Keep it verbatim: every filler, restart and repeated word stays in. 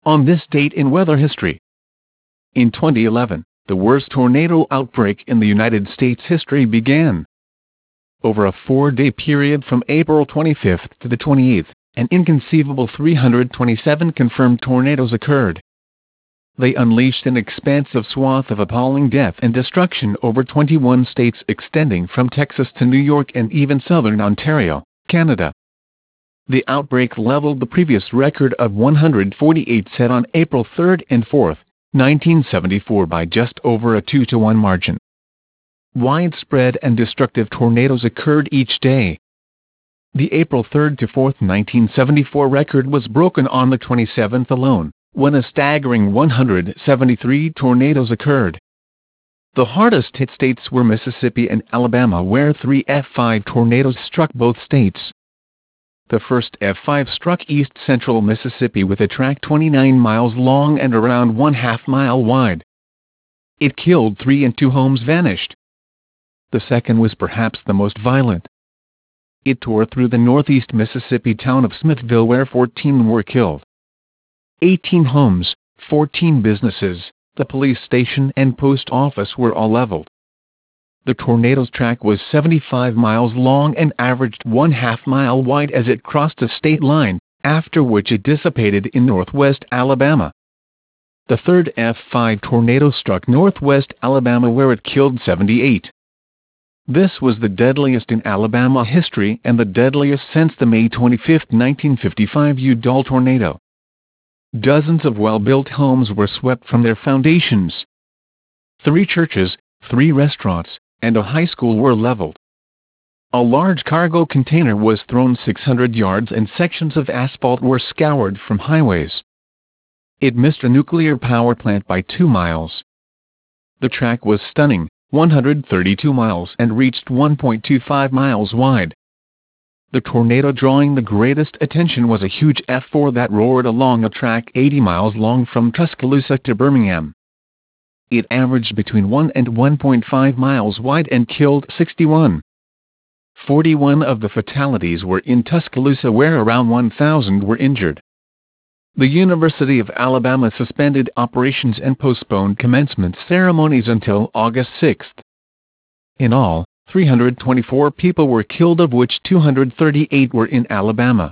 on this date in weather history. In twenty eleven, the worst tornado outbreak in the United States history began. Over a four-day period from April twenty-fifth to the twenty-eighth, an inconceivable three hundred twenty-seven confirmed tornadoes occurred. They unleashed an expansive swath of appalling death and destruction over twenty-one states extending from Texas to New York and even southern Ontario, Canada. The outbreak leveled the previous record of one hundred forty-eight set on April third and fourth, nineteen seventy-four by just over a two to one margin. Widespread and destructive tornadoes occurred each day. The April third to fourth nineteen seventy-four record was broken on the twenty-seventh alone, when a staggering one hundred seventy-three tornadoes occurred. The hardest hit states were Mississippi and Alabama, where three F five tornadoes struck both states. The first F five struck east-central Mississippi with a track twenty-nine miles long and around one half mile wide. It killed three and two homes vanished. The second was perhaps the most violent. It tore through the northeast Mississippi town of Smithville, where fourteen were killed. eighteen homes, fourteen businesses, the police station and post office were all leveled. The tornado's track was seventy-five miles long and averaged one half mile wide as it crossed a state line, after which it dissipated in northwest Alabama. The third F five tornado struck northwest Alabama, where it killed seventy-eight. This was the deadliest in Alabama history and the deadliest since the May twenty-fifth nineteen fifty-five Udall tornado. Dozens of well-built homes were swept from their foundations. Three churches, three restaurants, and a high school were leveled. A large cargo container was thrown six hundred yards and sections of asphalt were scoured from highways. It missed a nuclear power plant by two miles. The track was stunning, one hundred thirty-two miles, and reached one point two five miles wide. The tornado drawing the greatest attention was a huge F four that roared along a track eighty miles long from Tuscaloosa to Birmingham. It averaged between one and one point five miles wide and killed sixty-one. forty-one of the fatalities were in Tuscaloosa, where around one thousand were injured. The University of Alabama suspended operations and postponed commencement ceremonies until August sixth. In all, three hundred twenty-four people were killed, of which two hundred thirty-eight were in Alabama.